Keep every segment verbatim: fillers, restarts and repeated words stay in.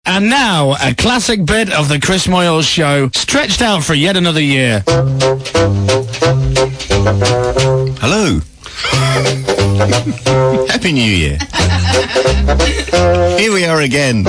And now, a classic bit of the Chris Moyles Show, stretched out for yet another year. Hello. Happy New Year. Here we are again.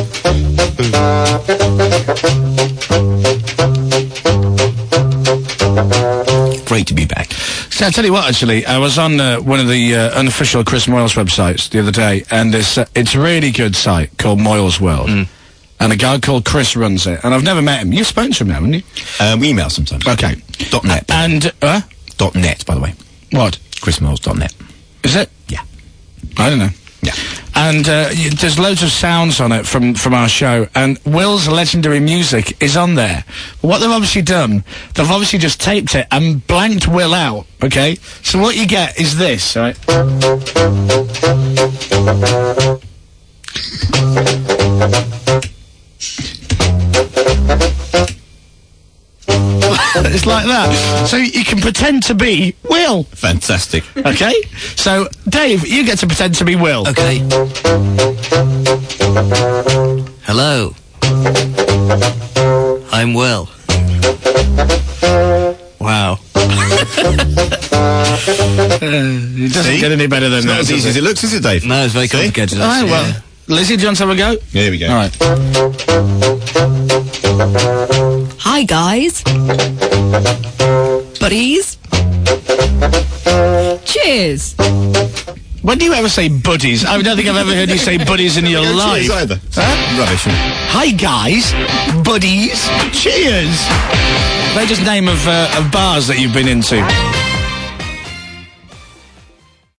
Great to be back. So I'll tell you what, actually, I was on uh, one of the uh, unofficial Chris Moyles websites the other day, and it's, uh, it's a really good site called Moyles World. Mm. And a guy called Chris runs it, and I've never met him. You've spoken to him now, haven't you? Uh, we email sometimes. Okay. Dot net. And, uh? Dot net, by the way. What? chris moyles dot net. Is it? Yeah. I don't know. Yeah. And uh, y there's loads of sounds on it from, from our show, and Will's legendary music is on there. What they've obviously done, they've obviously just taped it and blanked Will out, okay? So what you get is this, right? It's like that. So you can pretend to be Will. Fantastic. Okay? So, Dave, you get to pretend to be Will. Okay. Hello. I'm Will. Wow. uh, it doesn't See? get any better than it's that. Not as easy as it looks, is it, Dave? No, it's very complicated. All right, well, yeah. Lizzie, do you want to have a go? Here we go. All right. Hi, guys. Buddies. Cheers. When do you ever say buddies? I don't think I've ever heard you say buddies in your life. Cheers either. Huh? Rubbish. Hi, guys. Buddies. Cheers. They just name of, uh, of bars that you've been into.